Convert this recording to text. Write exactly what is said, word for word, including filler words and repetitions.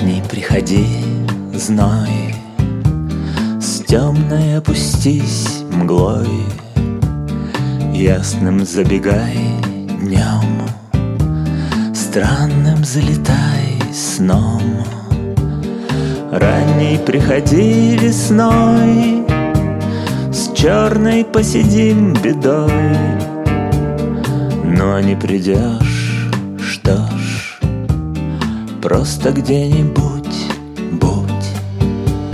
Ранний приходи, зной, с темной опустись мглой, ясным забегай днем, странным залетай сном. Ранний приходи весной, с черной посидим бедой. Но не придешь, что ж, просто где-нибудь